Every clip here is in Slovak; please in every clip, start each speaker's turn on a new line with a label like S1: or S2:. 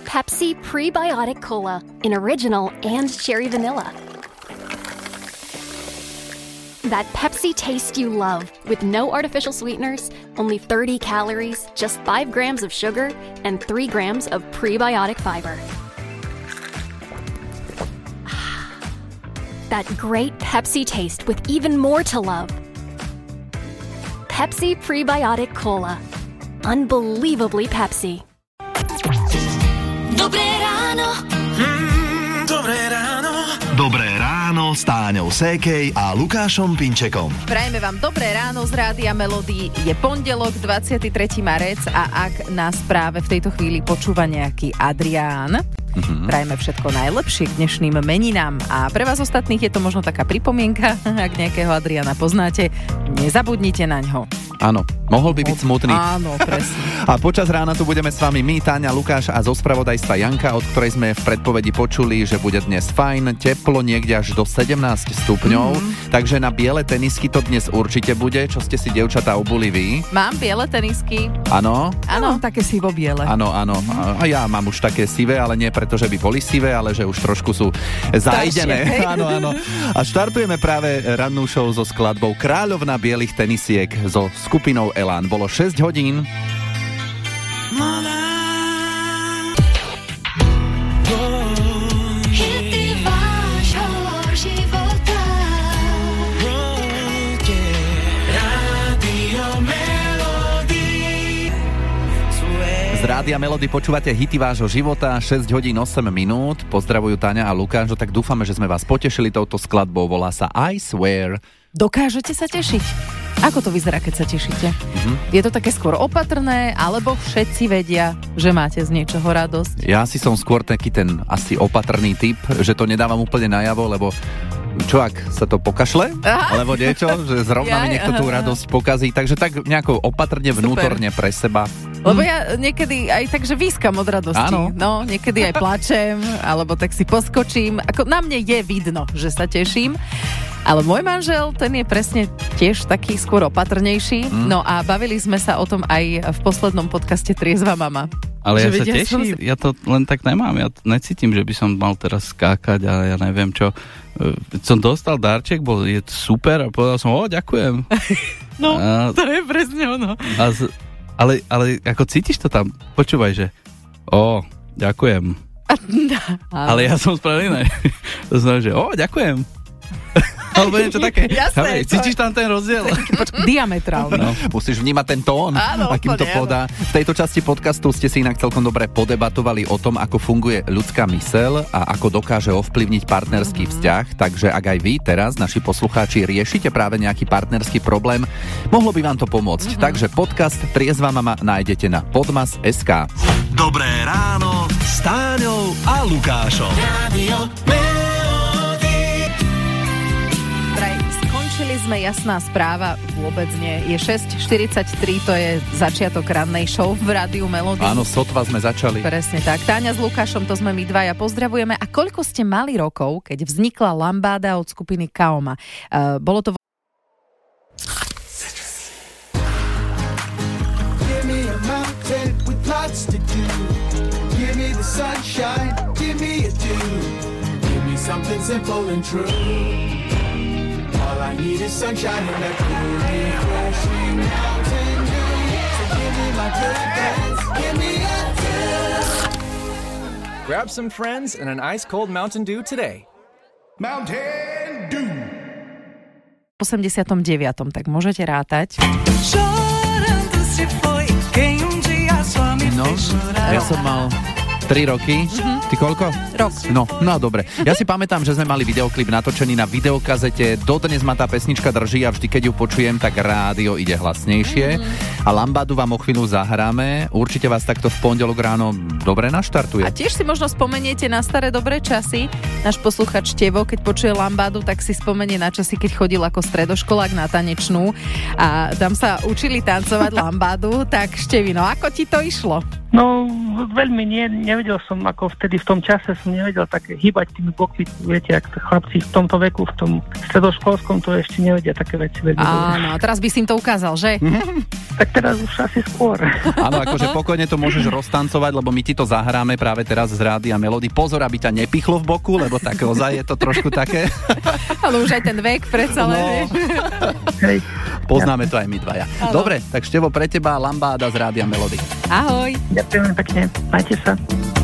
S1: Pepsi Prebiotic Cola in original and cherry vanilla. That Pepsi taste you love with no artificial sweeteners, only 30 calories, just 5 grams of sugar, and 3 grams of prebiotic fiber. That great Pepsi taste with even more to love. Pepsi Prebiotic Cola. Unbelievably Pepsi.
S2: Dobré ráno.
S3: Dobré ráno.
S4: Dobré ráno s Táňou Sékej a Lukášom Pinčekom.
S5: Prajeme vám dobré ráno z Rádia Melody. Je pondelok, 23. marec a ak nás práve v tejto chvíli počúva nejaký Adrián, prajeme všetko najlepšie k dnešným meninám. A pre vás ostatných je to možno taká pripomienka, ak nejakého Adriána poznáte, nezabudnite na ňo.
S3: Áno, mohol by byť smutný.
S5: Áno, presne.
S3: A počas rána tu budeme s vami my, Táňa, Lukáš a zo spravodajstva Janka, od ktorej sme v predpovedi počuli, že bude dnes fajn, teplo niekde až do 17 stupňov, takže na biele tenisky to dnes určite bude. Čo ste si, dievčatá, obuli vy?
S5: Mám biele tenisky.
S3: Áno?
S5: Áno, také sivo-biele.
S3: Áno, áno. A ja mám už také sivé, ale nie preto, že by boli sivé, ale že už trošku sú zajdené. Áno, áno. A štartujeme práve rannú show so skladbou Kráľovna bielých tenisiek so skupinou Elán. Bolo 6 hodín. Z Rádia Melody počúvate hity vášho života, 6 hodín 8 minút. Pozdravujú Táňa a Lukáš, tak dúfame, že sme vás potešili touto skladbou. Volá sa I Swear.
S5: Dokážete sa tešiť? Ako to vyzerá, keď sa tešíte? Je to také skôr opatrné, alebo všetci vedia, že máte z niečoho radosť?
S3: Ja si som skôr taký ten asi opatrný typ, že to nedávam úplne najavo, lebo čo ak sa to pokašle? Alebo niečo, že zrovna mi niekto tú radosť pokazí. Takže tak nejako opatrne, vnútorne pre seba.
S5: Lebo ja niekedy aj tak, že výskam od radosti.
S3: Áno.
S5: No, niekedy aj plačem, alebo tak si poskočím. Ako na mne je vidno, že sa teším. Ale môj manžel, ten je presne tiež taký skôr opatrnejší. No a bavili sme sa o tom aj v poslednom podcaste Triezva mama.
S6: Ale ja sa teším, ja to len tak nemám. Ja necítim, že by som mal teraz skákať a ja neviem čo. Som dostal darček, je super a povedal som, ďakujem.
S5: No, to je presne ono.
S6: Ale ako cítiš to tam? Počúvaj, že ďakujem. Ale ja som spravil iné. To znamená, že ďakujem. Alebo niečo také.
S5: Jasné,
S6: cítiš tam ten rozdiel?
S5: Diametrálny.
S3: No, musíš vnímať ten tón, akým to podá. V tejto časti podcastu ste si inak celkom dobre podebatovali o tom, ako funguje ľudská myseľ a ako dokáže ovplyvniť partnerský vzťah. Takže ak aj vy teraz, naši poslucháči, riešite práve nejaký partnerský problém, mohlo by vám to pomôcť. Takže podcast Triezva mama nájdete na podmas.sk.
S4: Dobré ráno s Táňou a Lukášom.
S2: Radio
S5: Skončili sme, jasná správa, vôbec nie. Je 6:43, to je začiatok rannej show v Rádiu Melody.
S3: Áno, sotva sme začali.
S5: Presne tak. Táňa s Lukášom, to sme my dvaja, pozdravujeme. A koľko ste mali rokov, keď vznikla lambáda od skupiny Kaoma? Bolo to...
S7: Give me a mountain with lots to do. Give me the sunshine, give me a dew. Give me something simple and true. All I need is sunshine and a cool, refreshing Mountain Dew. So give me my good friends, give me a dew.
S8: Grab some friends and an ice-cold Mountain Dew today.
S7: Mountain Dew.
S5: 89. tak môžete rátať.
S3: No, ja som mal 3 roky. Ty koľko?
S5: Rok.
S3: No dobre. Ja si pamätám, že sme mali videoklip natočený na videokazete. Dodnes ma tá pesnička drží a vždy, keď ju počujem, tak rádio ide hlasnejšie. A lambádu vám o chvíľu zahráme. Určite vás takto v pondelok ráno dobre naštartuje.
S5: A tiež si možno spomeniete na staré dobré časy. Náš posluchač Tevo, keď počuje lambádu, tak si spomenie na časy, keď chodil ako stredoškolák na tanečnú a tam sa učili tancovať lambádu. Tak Števino, ako ti to išlo?
S9: No,
S2: veľmi nevedel som, ako vtedy v tom čase som nevedel také hýbať tými bokmi, viete, ak chlapci v tomto veku, v tom stredoškolskom, to ešte nevedia také veci.
S5: Áno, a teraz by si im to ukázal, že?
S2: Tak teraz už asi skôr.
S3: Áno, akože pokojne to môžeš roztancovať, lebo my ti to zahráme práve teraz z Rádia Melody. Pozor, aby ťa nepichlo v boku, lebo tak ozaj je to trošku také.
S5: Ale už aj ten vek predsa len, vieš.
S2: Hej.
S3: Poznáme to aj my dvaja.
S5: Áno.
S3: Dobre, tak Števo, pre teba Lambáda z Rádia Melody.
S5: Ahoj.
S2: Ďakujem pekne. Majte sa.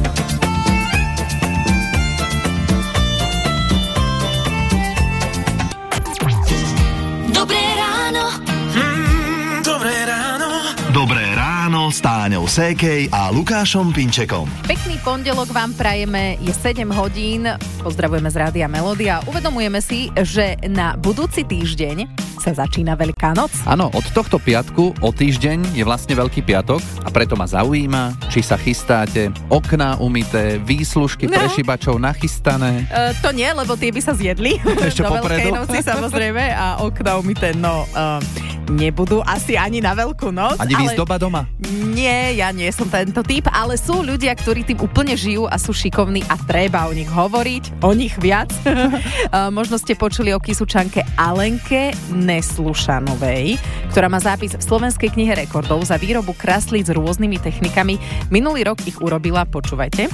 S9: Dobré ráno.
S4: Dobré ráno. Dobré ráno s Táňou Sékej a Lukášom Pinčekom.
S5: Pekný pondelok vám prajeme, je 7 hodín. Pozdravujeme z Rádia Melody a uvedomujeme si, že na budúci týždeň sa začína Veľká noc.
S3: Áno, od tohto piatku o týždeň je vlastne Veľký piatok a preto ma zaujíma, či sa chystáte, okná umyté, výslužky pre šibačov nachystané.
S5: To nie, lebo tie by sa zjedli.
S3: Ešte
S5: do
S3: popredu.
S5: Veľkej noci samozrejme a okná umyté, nebudú asi ani na Veľkú noc.
S3: Ani výzdoba doma?
S5: Nie, ja nie som tento typ, ale sú ľudia, ktorí tým úplne žijú a sú šikovní a treba o nich hovoriť, o nich viac. Možno ste počuli o Kysučanke Alenke Neslušanovej, ktorá má zápis v Slovenskej knihe rekordov za výrobu kraslíc s rôznymi technikami. Minulý rok ich urobila, počúvajte,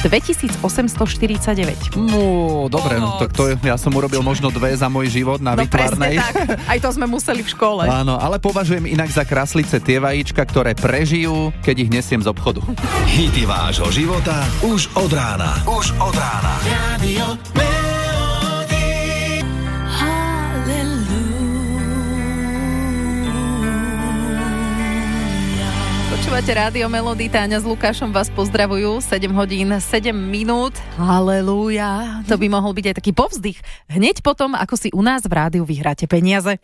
S5: 2849.
S3: Dobre, tak to ja som urobil možno 2 za môj život na výtvarnej.
S5: Tak. Aj to sme museli v škole.
S3: Áno, ale považujem inak za kraslice tie vajíčka, ktoré prežijú, keď ich nesiem z obchodu.
S4: Hity vášho života už od rána. Už od rána.
S9: Radio Melody.
S5: Počúvate Rádio Melody, Táňa s Lukášom vás pozdravujú, 7 hodín, 7 minút, halelúja. To by mohol byť aj taký povzdych. Hneď potom, ako si u nás v rádiu vyhráte peniaze.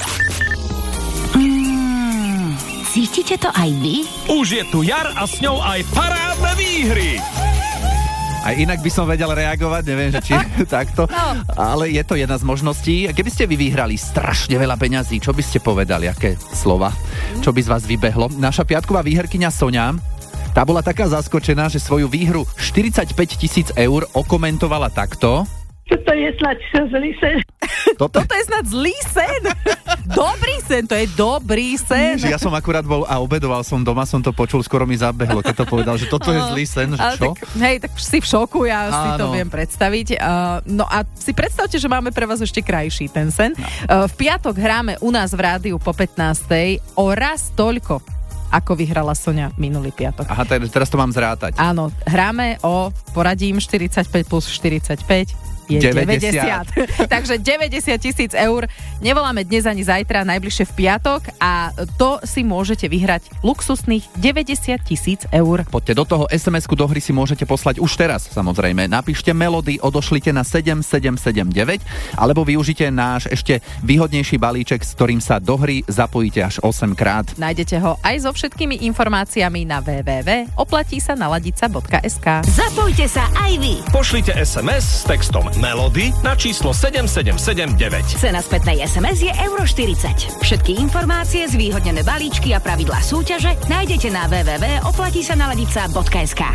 S9: Cítite to aj vy?
S10: Už je tu jar a s ňou aj parádne výhry.
S3: Aj inak by som vedel reagovať, neviem, že či takto, ale je to jedna z možností. Keby ste vy vyhrali strašne veľa peňazí, čo by ste povedali, aké slova, čo by z vás vybehlo? Naša piatková výherkyňa Soňa, tá bola taká zaskočená, že svoju výhru 45 000 eur okomentovala takto.
S2: To je snad zlý sen.
S5: Toto je snad zlý sen. Dobrý sen, to je dobrý sen.
S3: Ja som akurát bol a obedoval som doma, som to počul, skoro mi zabehlo, keď to povedal, že toto je zlý sen, že čo?
S5: Tak si v šoku, ja si to viem predstaviť. No a si predstavte, že máme pre vás ešte krajší ten sen. V piatok hráme u nás v rádiu po 15:00 o raz toľko, ako vyhrala Soňa minulý piatok.
S3: Aha, teraz to mám zrátať.
S5: Áno, hráme o, poradím, 45 plus 45 je 90. Takže 90 000 eur. Nevoláme dnes ani zajtra, najbližšie v piatok a to si môžete vyhrať luxusných 90 000 eur.
S3: Poďte do toho, SMS-ku do hry si môžete poslať už teraz, samozrejme. Napíšte Melody, odošlite na 7779 alebo využite náš ešte výhodnejší balíček, s ktorým sa do hry zapojíte až 8 krát.
S5: Nájdete ho aj so všetkými informáciami na www.oplatisanaladica.sk.
S9: Zapojte sa aj vy.
S10: Pošlite SMS s textom Melody na číslo 7779.
S9: Cena spätnej SMS je €40. Všetky informácie, zvýhodnené balíčky a pravidlá súťaže nájdete na www.oplatisanaladica.sk.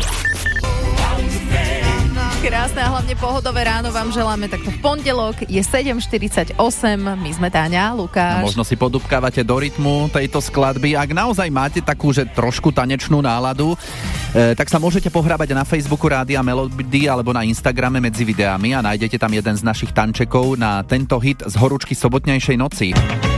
S5: Krásne a hlavne pohodové ráno vám želáme takto v pondelok. Je 7:48, my sme Táňa, Lukáš.
S3: Možno si podúbkávate do rytmu tejto skladby. Ak naozaj máte takú, že trošku tanečnú náladu, tak sa môžete pohrábať na Facebooku Rádia Melody alebo na Instagrame medzi videami a nájdete tam jeden z našich tančekov na tento hit z horúčky sobotnejšej noci.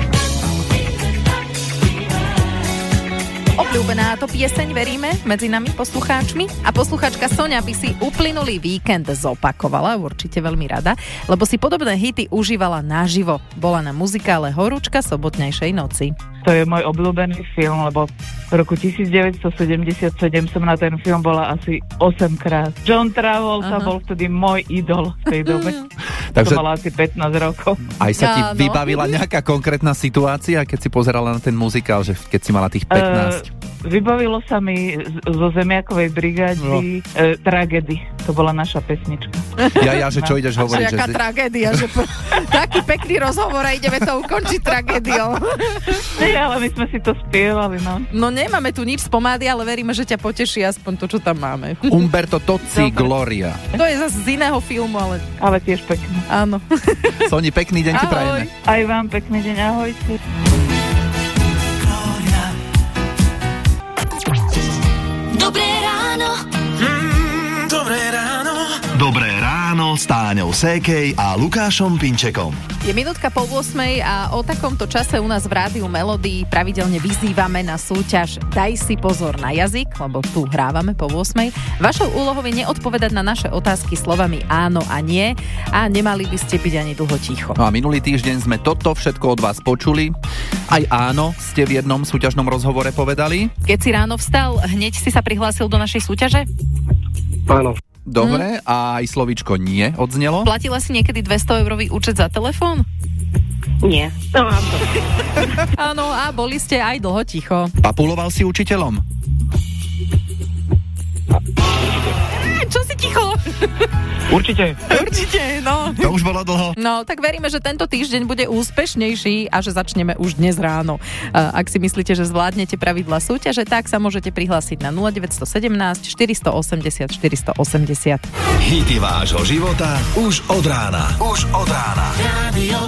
S5: Obľúbená to pieseň, veríme, medzi nami poslucháčmi. A poslucháčka Soňa by si uplynulý víkend zopakovala, určite veľmi rada, lebo si podobné hity užívala naživo. Bola na muzikále Horúčka sobotnejšej noci.
S11: To je môj obľúbený film, lebo v roku 1977 som na ten film bola asi 8 krát. John Travolta bol vtedy môj idol v tej dobe.
S3: Takže
S11: to mala asi 15 rokov.
S3: Aj sa ti vybavila nejaká konkrétna situácia, keď si pozerala na ten muzikál, že keď si mala tých 15?
S11: Vybavilo sa mi zo Zemiakovej brigády Tragedy. To to bola naša pesnička.
S3: Ja, že čo ideš hovoriť?
S5: Jaká tragédia, že taký pekný rozhovor a ideme to ukončiť tragédiou.
S11: Nie, ale my sme si to spievali, no.
S5: No nemáme tu nič z pomády, ale veríme, že ťa poteší aspoň to, čo tam máme.
S3: Umberto Tozzi, Gloria.
S5: To je zase z iného filmu,
S11: ale tiež pekný.
S5: Áno.
S3: Soni, pekný deň ti prajeme.
S11: Aj vám pekný deň, ahojte.
S9: Dobré ráno.
S4: Dobré ráno. Dobré ráno s Táňou Sékej a Lukášom Pinčekom.
S5: Je minútka po 8 a o takomto čase u nás v Rádiu Melody pravidelne vyzývame na súťaž Daj si pozor na jazyk, lebo tu hrávame po 8. Vašou úlohou je neodpovedať na naše otázky slovami áno a nie a nemali by ste byť ani dlho ticho.
S3: No a minulý týždeň sme toto všetko od vás počuli. Aj áno ste v jednom súťažnom rozhovore povedali.
S5: Keď si ráno vstal, hneď si sa prihlásil do našej súťaže?
S12: Áno.
S3: Dobre, a aj slovíčko nie odznelo?
S5: Platila si niekedy 200-eurový účet za telefón?
S12: Nie. To mám to.
S5: Áno, a boli ste aj dlho ticho.
S3: Papuloval si učiteľom?
S5: Čo si ticho?
S12: Určite,
S5: no.
S3: To už bolo dlho.
S5: No, tak veríme, že tento týždeň bude úspešnejší a že začneme už dnes ráno. Ak si myslíte, že zvládnete pravidlá súťaže, tak sa môžete prihlásiť na 0917 480 480.
S4: Hity vášho života už od rána. Radio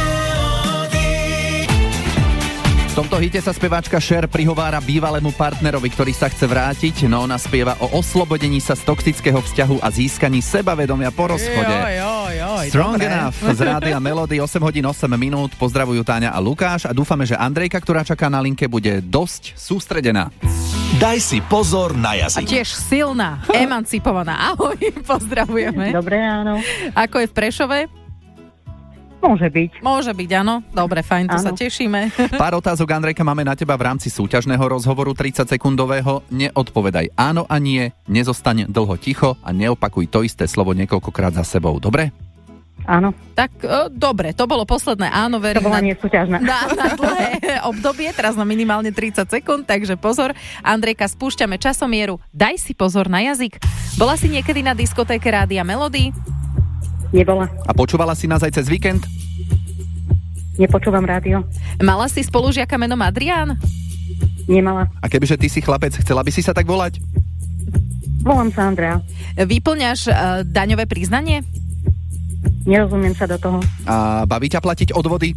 S3: V tomto hite sa speváčka Cher prihovára bývalému partnerovi, ktorý sa chce vrátiť, no ona spieva o oslobodení sa z toxického vzťahu a získaní sebavedomia po rozchode. Strong
S5: dobre.
S3: Enough z Rádia Melody, 8 hodín 8 minút. Pozdravujú Táňa a Lukáš a dúfame, že Andrejka, ktorá čaká na linke, bude dosť sústredená.
S4: Daj si pozor na
S5: A
S4: jazyk.
S5: tiež silná, emancipovaná. Ahoj, pozdravujeme.
S11: Dobré ráno.
S5: Ako je v Prešove?
S11: Môže byť,
S5: áno. Dobre, fajn, to
S11: Áno.
S5: sa tešíme.
S3: Pár otázok, Andrejka, máme na teba v rámci súťažného rozhovoru 30-sekundového. Neodpovedaj áno a nie, nezostaň dlho ticho a neopakuj to isté slovo niekoľkokrát za sebou, dobre?
S11: Áno.
S5: Tak, dobre, to bolo posledné áno, verím.
S11: To bola nesúťažná.
S5: Na dlhé obdobie, teraz na minimálne 30 sekúnd, takže pozor. Andrejka, spúšťame časomieru. Daj si pozor na jazyk. Bola si niekedy na diskotéke Rádia Melody?
S11: Nebola.
S3: A počúvala si nás aj cez víkend?
S11: Nepočúvam rádio.
S5: Mala si spolužiaka menom Adrián?
S11: Nemala.
S3: A kebyže ty si chlapec, chcela by si sa tak volať?
S11: Volám sa Andrea.
S5: Vyplňaš daňové priznanie?
S11: Nerozumiem sa do toho.
S3: A baví ťa platiť odvody?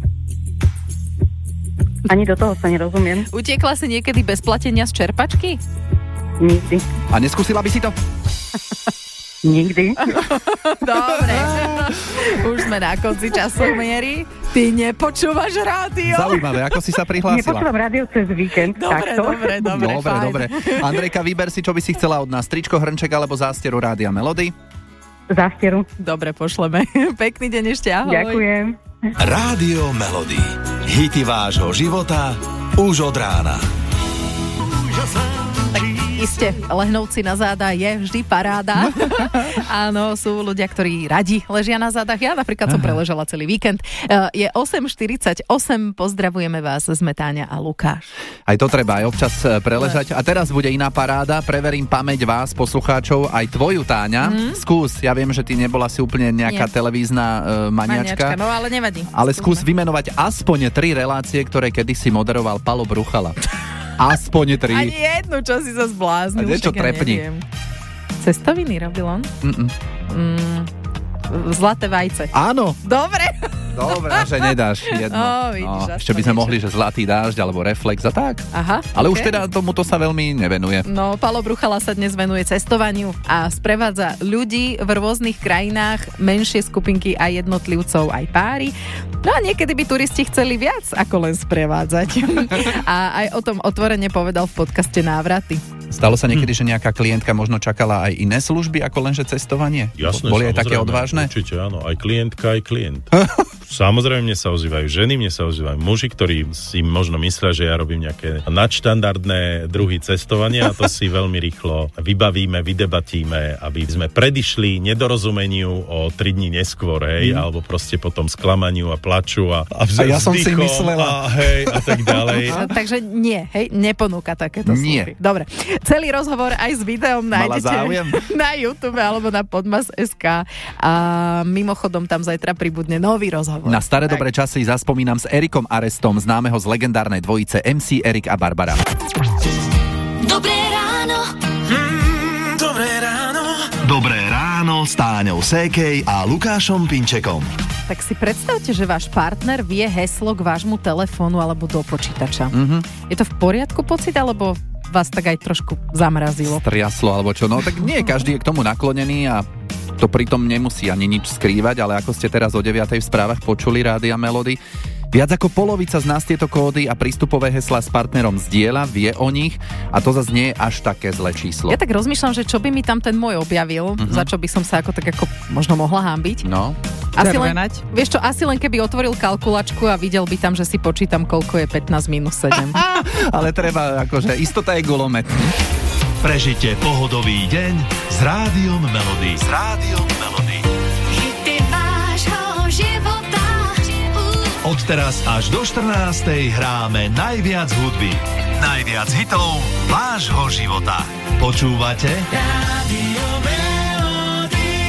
S11: Ani do toho sa nerozumiem.
S5: Utiekla si niekedy bez platenia z čerpačky?
S11: Nikdy.
S3: A neskúsila by si to?
S11: Nikdy.
S5: Dobre. Už sme na konci časomiery. Ty nepočúvaš rádio?
S3: Zaujímavé, ako si sa prihlásila?
S11: Nepočúvam rádio cez víkend.
S5: Dobre,
S3: Dobre. Andrejka, vyber si, čo by si chcela od nás. Tričko, hrnček alebo zásteru Rádia Melody?
S11: Zásteru.
S5: Dobre, pošleme. Pekný deň ešte, ahoj.
S11: Ďakujem.
S4: Rádio Melody. Hity vášho života už od rána.
S5: Iste, lehnovci na záda je vždy paráda. Áno, sú ľudia, ktorí radi ležia na zádach. Ja napríklad som preležala celý víkend. Je 8:48, pozdravujeme vás, sme Táňa a Lukáš.
S3: Aj to treba aj občas preležať. A teraz bude iná paráda. Preverím pamäť vás, poslucháčov, aj tvoju, Táňa. Skús, ja viem, že ty nebola si úplne nejaká televízna maniačka.
S5: No ale nevadí.
S3: Ale skús vymenovať aspoň 3 relácie, ktoré kedysi moderoval Palo Bruchala. Aspoň 3.
S5: Ani jednu, čo si sa zbláznil.
S3: A niečo trepni.
S5: Cestoviny robil on? Zlaté vajce.
S3: Áno.
S5: Dobre,
S3: že nedáš jedno.
S5: Vidíš,
S3: ešte by sme mohli, že Zlatý dážď alebo Reflex a tak.
S5: Aha.
S3: Ale už teda tomuto sa veľmi nevenuje.
S5: No, Palo Bruchala sa dnes venuje cestovaniu a sprevádza ľudí v rôznych krajinách, menšie skupinky a jednotlivcov, aj páry. No a niekedy by turisti chceli viac ako len sprevádzať. A aj o tom otvorene povedal v podcaste Návraty.
S3: Stalo sa niekedy, že nejaká klientka možno čakala aj iné služby ako lenže cestovanie?
S13: Jasné,
S3: Boli aj také odvážne?
S13: Určite áno, aj klientka, aj klient. Samozrejme mne sa ozývajú ženy, mne sa ozývajú muži, ktorí si možno myslia, že ja robím nejaké nadštandardné druhy cestovania a to si veľmi rýchlo vybavíme, vydebatíme, aby sme predišli nedorozumeniu o 3 dní neskôr, hej, alebo proste potom sklamaniu a plaču a
S3: ja som si myslela.
S13: A tak ďalej.
S5: Takže nie, hej, neponúka takéto služby. Dobre, celý rozhovor aj s videom nájdete na YouTube alebo na podmas.sk a mimochodom tam zajtra pribudne nový rozhovor.
S3: Na staré dobré časy zaspomínam s Erikom Arestom, známeho z legendárnej dvojice MC Erik a Barbara.
S4: Dobré ráno. Dobré ráno. Dobré ráno s Táňou Sékej a Lukášom Pinčekom.
S5: Tak si predstavte, že váš partner vie heslo k vášmu telefónu alebo do počítača. Je to v poriadku pocit, alebo vás tak aj trošku zamrazilo?
S3: Striaslo, alebo čo? No tak nie, každý je k tomu naklonený a to pritom nemusí ani nič skrývať, ale ako ste teraz o 9:00 v správach počuli Rádia Melody, viac ako polovica z nás tieto kódy a prístupové heslá s partnerom zdieľa, vie o nich a to zase nie je až také zlé číslo.
S5: Ja tak rozmýšľam, že čo by mi tam ten môj objavil, za čo by som sa ako tak ako možno mohla hanbiť.
S3: No.
S5: Vieš čo, asi len keby otvoril kalkulačku a videl by tam, že si počítam, koľko je 15 minus 7.
S3: Ale treba, akože istota je gulomet.
S4: Prežite pohodový deň s Rádiom Melody. S Rádiom Melody.
S9: Hity vášho života.
S4: Od teraz až do 14:00 hráme najviac hudby. Najviac hitov vášho života. Počúvate? Rádio Melody.